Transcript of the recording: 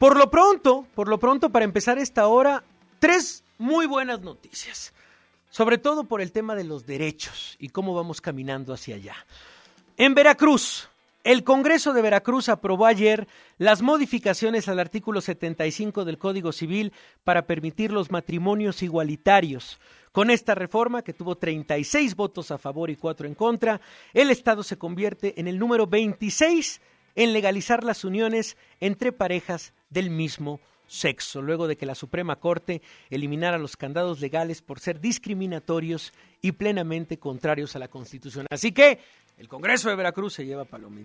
Por lo pronto, para empezar esta hora, 3 muy buenas noticias. Sobre todo por el tema de los derechos y cómo vamos caminando hacia allá. En Veracruz, el Congreso de Veracruz aprobó ayer las modificaciones al artículo 75 del Código Civil para permitir los matrimonios igualitarios. Con esta reforma, que tuvo 36 votos a favor y 4 en contra, el Estado se convierte en el número 26 en legalizar las uniones entre parejas del mismo sexo, luego de que la Suprema Corte eliminara los candados legales por ser discriminatorios y plenamente contrarios a la Constitución. Así que el Congreso de Veracruz se lleva palomita.